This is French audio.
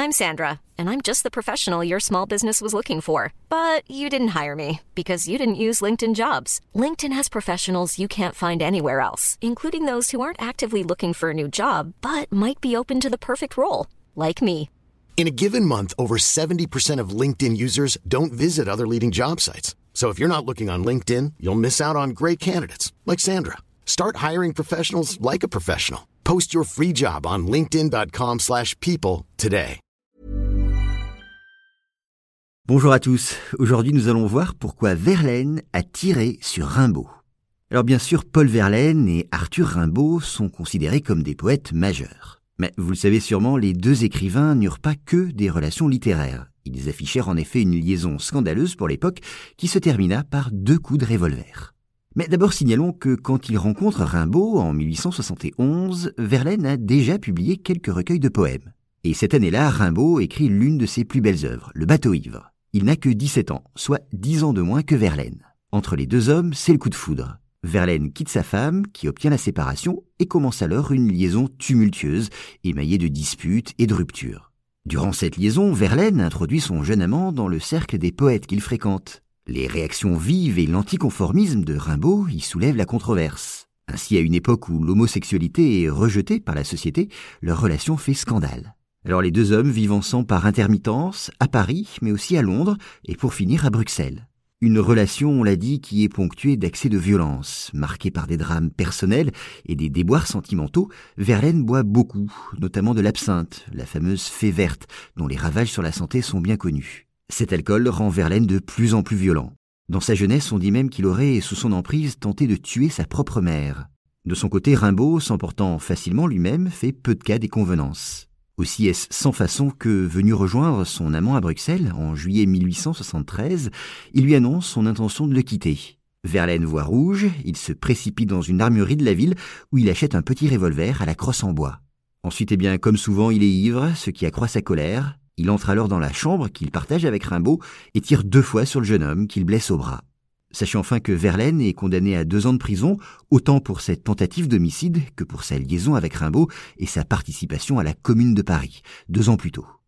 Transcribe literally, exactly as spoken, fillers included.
I'm Sandra, and I'm just the professional your small business was looking for. But you didn't hire me because you didn't use LinkedIn Jobs. LinkedIn has professionals you can't find anywhere else, including those who aren't actively looking for a new job, but might be open to the perfect role, like me. In a given month, over seventy percent of LinkedIn users don't visit other leading job sites. So if you're not looking on LinkedIn, you'll miss out on great candidates like Sandra. Start hiring professionals like a professional. Post your free job on linkedin dot com slash people today. Bonjour à tous. Aujourd'hui, nous allons voir pourquoi Verlaine a tiré sur Rimbaud. Alors bien sûr, Paul Verlaine et Arthur Rimbaud sont considérés comme des poètes majeurs. Mais vous le savez sûrement, les deux écrivains n'eurent pas que des relations littéraires. Ils affichèrent en effet une liaison scandaleuse pour l'époque qui se termina par deux coups de revolver. Mais d'abord signalons que quand il rencontre Rimbaud en mille huit cent soixante et onze, Verlaine a déjà publié quelques recueils de poèmes. Et cette année-là, Rimbaud écrit l'une de ses plus belles œuvres, Le bateau ivre. Il n'a que dix-sept ans, soit dix ans de moins que Verlaine. Entre les deux hommes, c'est le coup de foudre. Verlaine quitte sa femme, qui obtient la séparation, et commence alors une liaison tumultueuse, émaillée de disputes et de ruptures. Durant cette liaison, Verlaine introduit son jeune amant dans le cercle des poètes qu'il fréquente. Les réactions vives et l'anticonformisme de Rimbaud y soulèvent la controverse. Ainsi, à une époque où l'homosexualité est rejetée par la société, leur relation fait scandale. Alors les deux hommes vivent ensemble par intermittence, à Paris, mais aussi à Londres, et pour finir à Bruxelles. Une relation, on l'a dit, qui est ponctuée d'accès de violence, marquée par des drames personnels et des déboires sentimentaux. Verlaine boit beaucoup, notamment de l'absinthe, la fameuse fée verte, dont les ravages sur la santé sont bien connus. Cet alcool rend Verlaine de plus en plus violent. Dans sa jeunesse, on dit même qu'il aurait, sous son emprise, tenté de tuer sa propre mère. De son côté, Rimbaud, s'emportant facilement lui-même, fait peu de cas des convenances. Aussi est-ce sans façon que, venu rejoindre son amant à Bruxelles, en juillet mille huit cent soixante-treize, il lui annonce son intention de le quitter. Verlaine voit rouge, il se précipite dans une armurerie de la ville où il achète un petit revolver à la crosse en bois. Ensuite, eh bien, comme souvent, il est ivre, ce qui accroît sa colère. Il entre alors dans la chambre qu'il partage avec Rimbaud et tire deux fois sur le jeune homme qu'il blesse au bras. Sachez enfin que Verlaine est condamné à deux ans de prison, autant pour cette tentative d'homicide que pour sa liaison avec Rimbaud et sa participation à la Commune de Paris, deux ans plus tôt.